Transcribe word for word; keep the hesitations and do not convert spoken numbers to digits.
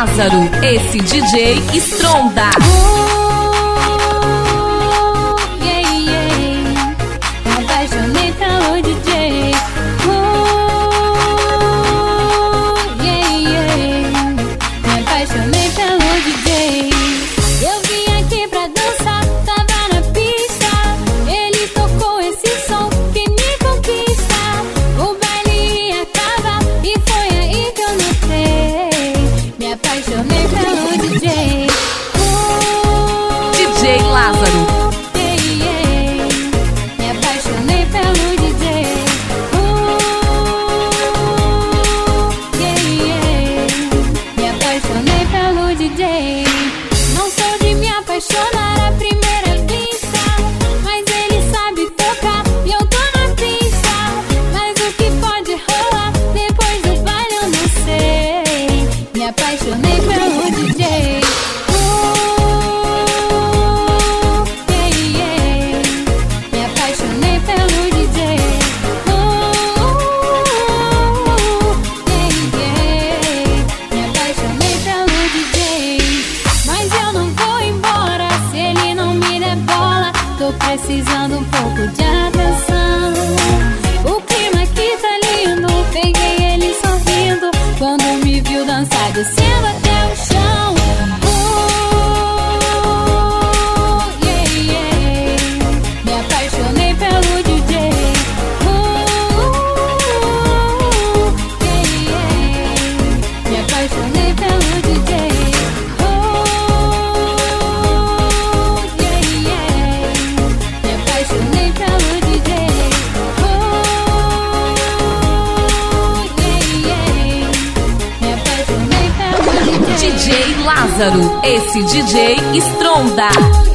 Lázaro, esse D J estronda. Lázaro. Me apaixonei pelo D J. Me apaixonei pelo D J. Não sou de me apaixonar à primeira vista, mas ele sabe tocar e eu tô na pista. Mas o que pode rolar depois do baile eu não sei. Me apaixonei pelo D J. Tô precisando um pouco de atenção. O clima aqui tá lindo. Peguei ele sorrindo quando me viu dançar, descendo até o chão. Oh, yeah, yeah. Me apaixonei pelo D J. Oh, yeah, yeah. Me apaixonei pelo D J. D J Lázaro, esse D J estronda.